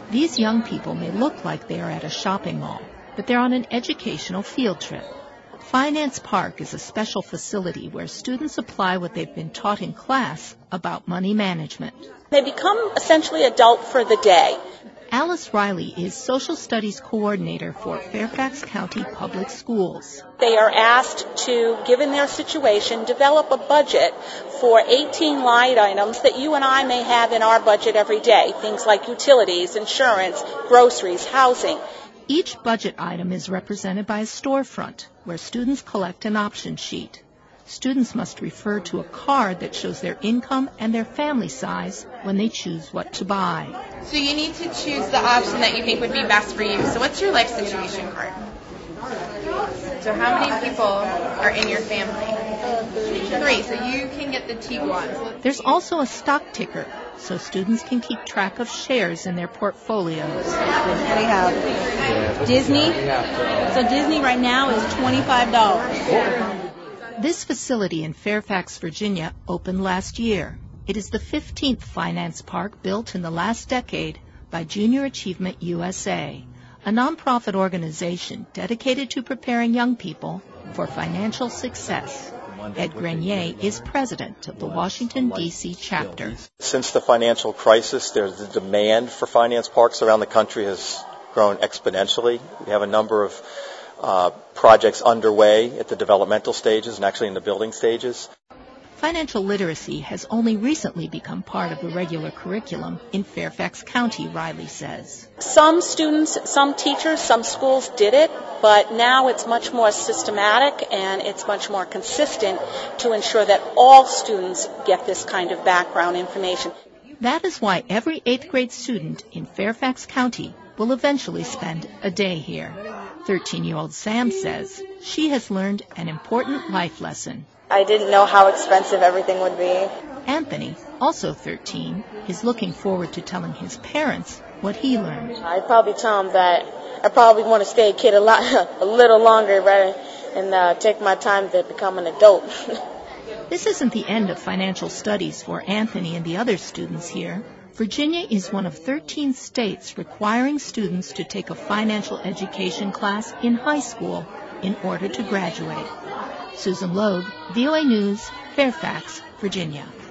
These young people may look like they are at a shopping mall, but they're on an educational field trip. Finance Park is a special facility where students apply what they've been taught in class about money management. They become essentially adult for the day. Alice Riley is Social Studies Coordinator for Fairfax County Public Schools. They are asked to, given their situation, develop a budget for 18 line items that you and I may have in our budget every day, things like utilities, insurance, groceries, housing. Each budget item is represented by a storefront where students collect an option sheet. Students must refer to a card that shows their income and their family size when they choose what to buy. So you need to choose the option that you think would be best for you. So what's your life situation card? So how many people are in your family? 3. So you can get the Tiguan. There's also a stock ticker, so students can keep track of shares in their portfolios. We have Disney. So Disney right now is $25. This facility in Fairfax, Virginia, opened last year. It is the 15th finance park built in the last decade by Junior Achievement USA, a nonprofit organization dedicated to preparing young people for financial success. Ed Grenier is president of the Washington, D.C. chapter. Since the financial crisis, the demand for finance parks around the country has grown exponentially. We have a number of projects underway at the developmental stages and actually in the building stages. Financial literacy has only recently become part of the regular curriculum in Fairfax County, Riley says. Some students, some teachers, some schools did it, but now it's much more systematic and it's much more consistent to ensure that all students get this kind of background information. That is why every 8th grade student in Fairfax County will eventually spend a day here. 13-year-old Sam says she has learned an important life lesson. I didn't know how expensive everything would be. Anthony, also 13, is looking forward to telling his parents what he learned. I'd probably tell them that I probably want to stay a kid a little longer rather than take my time to become an adult. This isn't the end of financial studies for Anthony and the other students here. Virginia is one of 13 states requiring students to take a financial education class in high school in order to graduate. Susan Loeb, VOA News, Fairfax, Virginia.